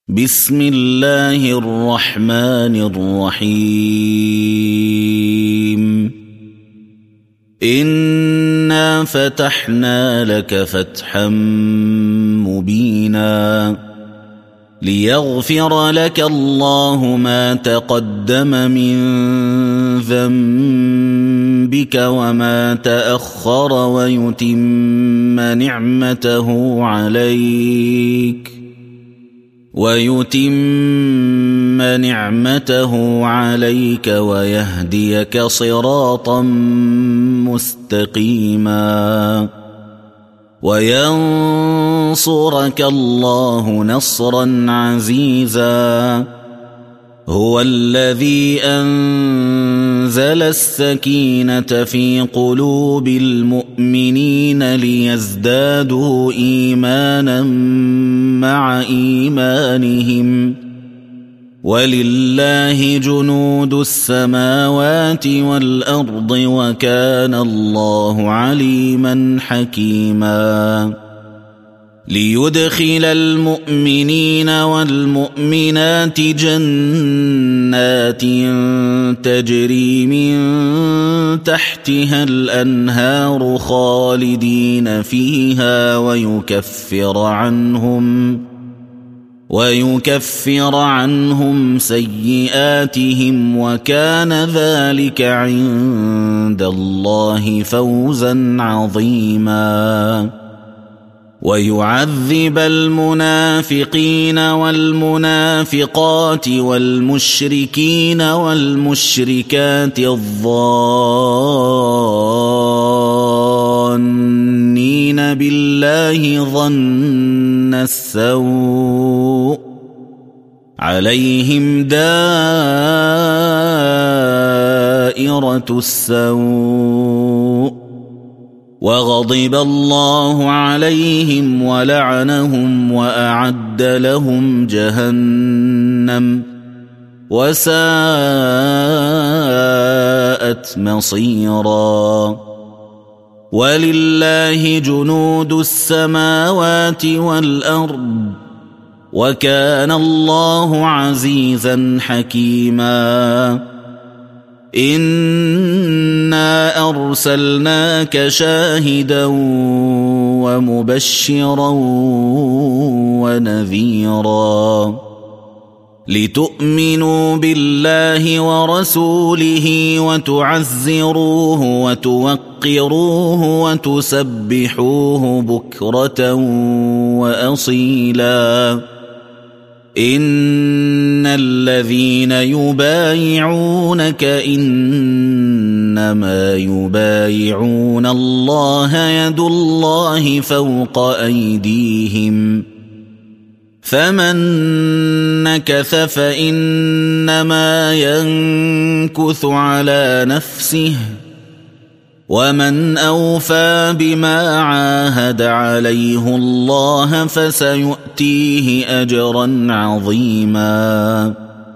بسم الله الرحمن الرحيم إنا فتحنا لك فتحا مبينا ليغفر لك الله ما تقدم من ذنبك وما تأخر ويتم نعمته عليك ويهديك صراطا مستقيما وينصرك الله نصرا عزيزا هو الذي أنزل السكينة في قلوب المؤمنين ليزدادوا إيمانا مع إيمانهم ولله جنود السماوات والأرض وكان الله عليما حكيما ليدخل المؤمنين والمؤمنات جنات تجري من تحتها الأنهار خالدين فيها ويكفر عنهم سيئاتهم وكان ذلك عند الله فوزا عظيما ويعذب المنافقين والمنافقات والمشركين والمشركات الظانين بالله ظن السوء عليهم دائرة السوء وغضب الله عليهم ولعنهم وأعد لهم جهنم وساءت مصيرا ولله جنود السماوات والأرض وكان الله عزيزا حكيما إنا أرسلناك شاهدا ومبشرا ونذيرا لتؤمنوا بالله ورسوله وتعزروه وتوقروه وتسبحوه بكرة وأصيلا إن الذين يبايعونك إنما يبايعون الله يد الله فوق أيديهم فمن نكث فإنما ينكث على نفسه ومن أوفى بما عاهد عليه الله فسيؤتيه أجرا عظيما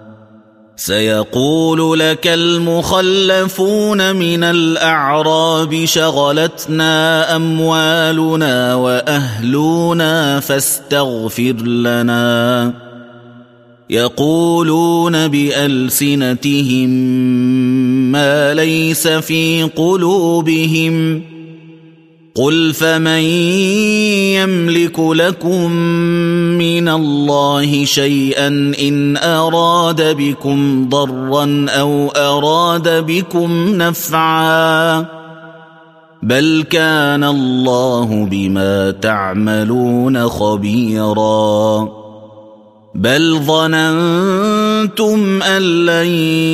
سيقول لك المخلفون من الأعراب شغلتنا أموالنا وأهلنا فاستغفر لنا يقولون بألسنتهم ما ليس في قلوبهم قل فمن يملك لكم من الله شيئا إن أراد بكم ضرا أو أراد بكم نفعا بل كان الله بما تعملون خبيرا بل ظننتم أن لن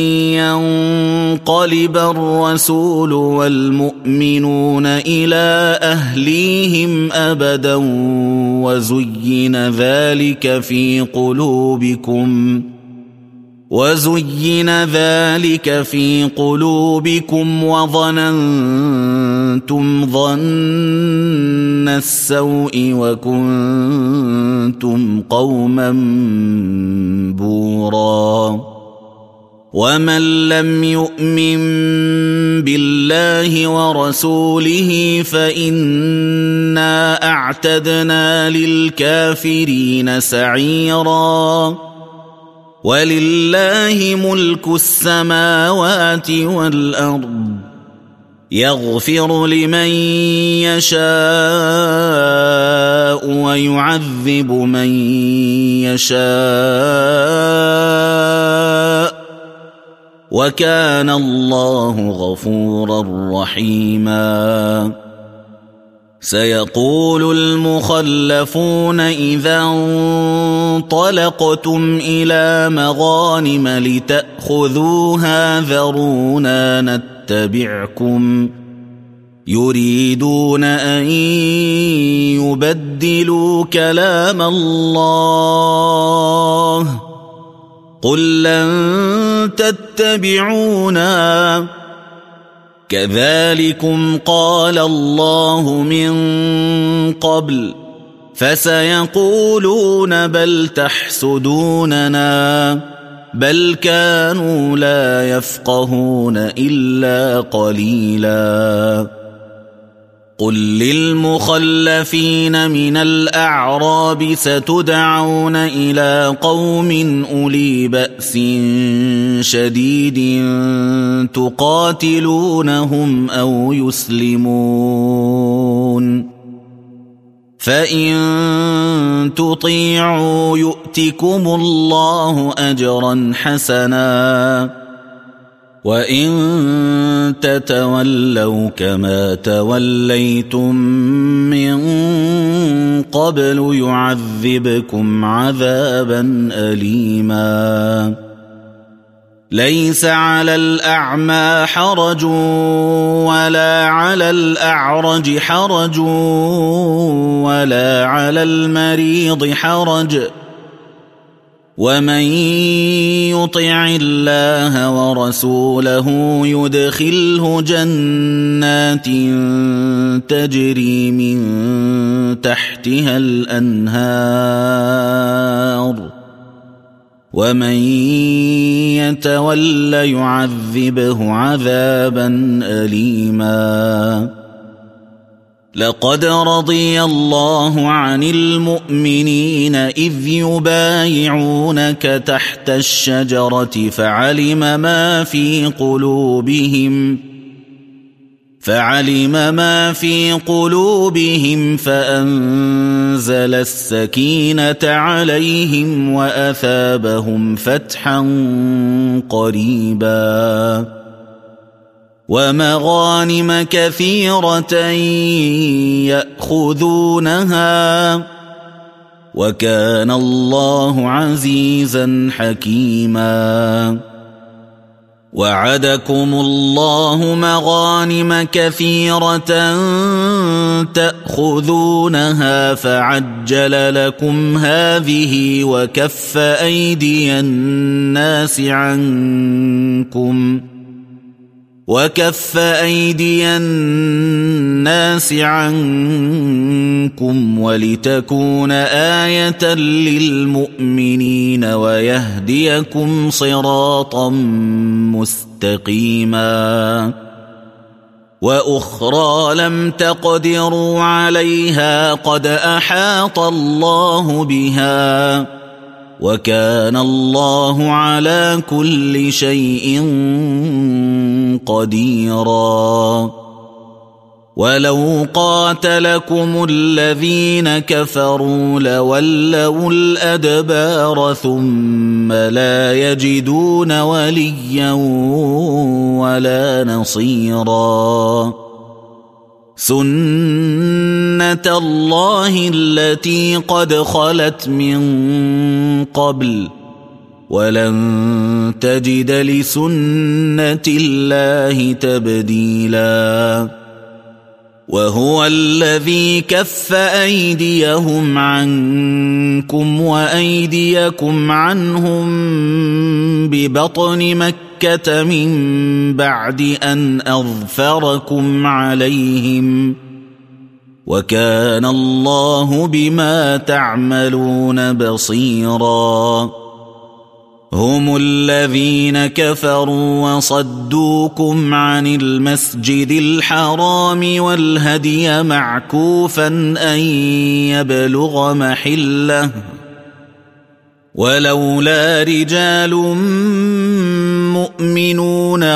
ينقلب الرسول والمؤمنون إلى أهليهم أبدا وزين ذلك في قلوبكم وظننتم ظن السوء وكنتم قوما بورا ومن لم يؤمن بالله ورسوله فإنا أعتدنا للكافرين سعيرا ولله ملك السماوات والأرض يغفر لمن يشاء ويعذب من يشاء وكان الله غفورا رحيما سيقول المخلفون إذا انطلقتم إلى مغانم لتأخذوها ذرونا نتبعكم يريدون أن يبدلوا كلام الله قل لن تتبعونا كذلكم قال الله من قبل فسيقولون بل تحسدوننا بل كانوا لا يفقهون إلا قليلا قل للمخلفين من الأعراب ستدعون إلى قوم أولي بأس شديد تقاتلونهم أو يسلمون فإن تطيعوا يؤتكم الله أجرا حسنا وإن تتولوا كما توليتم من قبل يعذبكم عذابا أليما ليس على الأعمى حرج ولا على الأعرج حرج ولا على المريض حرج ومن يطع الله ورسوله يدخله جنات تجري من تحتها الأنهار ومن يتول يعذبه عذابا أليما لقد رضي الله عن المؤمنين إذ يبايعونك تحت الشجرة فعلم ما في قلوبهم فأنزل السكينة عليهم وأثابهم فتحا قريبا ومغانم كثيرة يأخذونها وكان الله عزيزا حكيما وعدكم الله مغانم كثيرة تأخذونها فعجل لكم هذه وكف أيدي الناس عنكم ولتكون آية للمؤمنين ويهديكم صراطا مستقيما وأخرى لم تقدروا عليها قد أحاط الله بها وكان الله على كل شيء قديرا ولو قاتلكم الذين كفروا لولوا الأدبار ثم لا يجدون وليا ولا نصيرا سنة الله التي قد خلت من قبل ولن تجد لسنة الله تبديلا وهو الذي كف أيديهم عنكم وأيديكم عنهم ببطن مكة من بعد أن أظفركم عليهم وكان الله بما تعملون بصيرا هم الذين كفروا وصدوكم عن المسجد الحرام والهدي معكوفا أن يبلغ محله ولولا رجال مؤمنون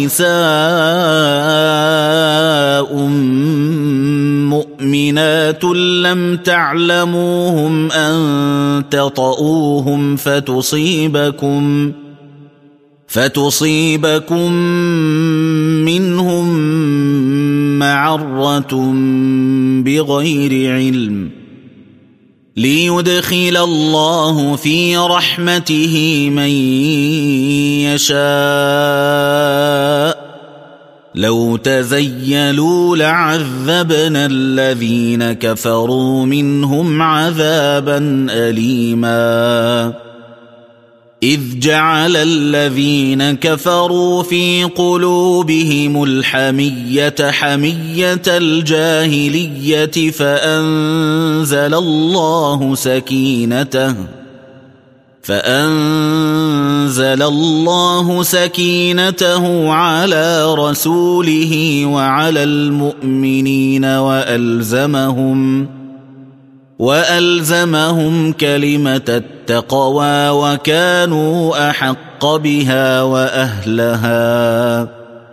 ونساء مؤمنات لم تعلموهم أن تطؤوهم فتصيبكم منهم معرة بغير علم ليدخل الله في رحمته من يشاء لو تزيلوا لعذبنا الذين كفروا منهم عذابا أليما إذ جعل الذين كفروا في قلوبهم الحمية حمية الجاهلية فأنزل الله سكينته على رسوله وعلى المؤمنين وألزمهم كلمة التقوى وكانوا أحق بها وأهلها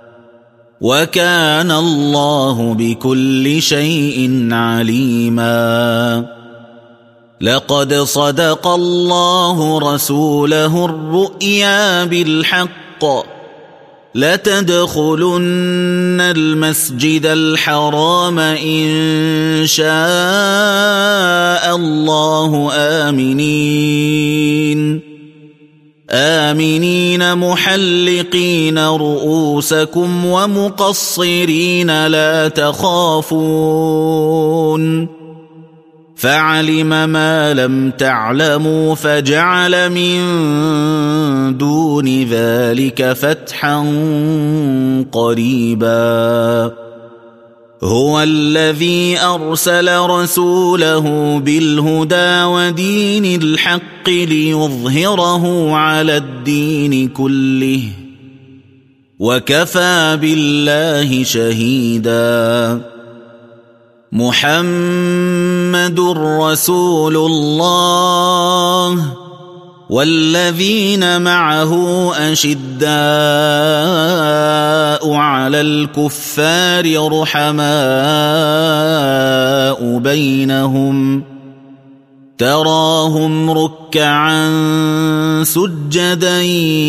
وكان الله بكل شيء عليما لقد صدق الله رسوله الرؤيا بالحق لتدخلن المسجد الحرام إن شاء الله آمنين محلقين رؤوسكم ومقصرين لا تخافون فعلم ما لم تعلموا فجعل من دون ذلك فتحا قريبا هو الذي أرسل رسوله بالهدى ودين الحق ليظهره على الدين كله وكفى بالله شهيدا محمد رسول الله والذين معه أشداء على الكفار رحماء بينهم تراهم ركعا سجدا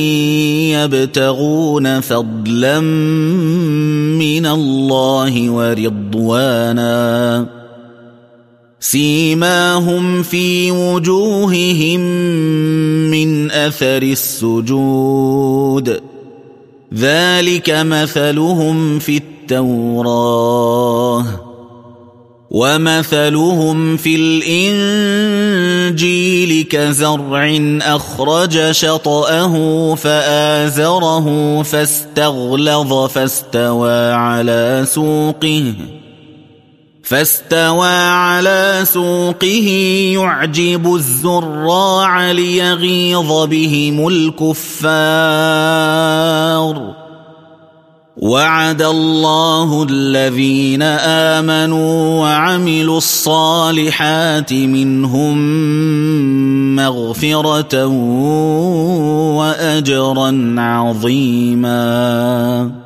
يبتغون فضلا من الله ورضوانا سيماهم في وجوههم من أثر السجود ذلك مثلهم في التوراة ومثلهم في الإنجيل كزرع أخرج شطأه فآزره فاستغلظ فاستوى على سوقه يعجب الزراع ليغيظ بهم الكفار وعد الله الذين آمنوا وعملوا الصالحات منهم مغفرة وأجرا عظيما.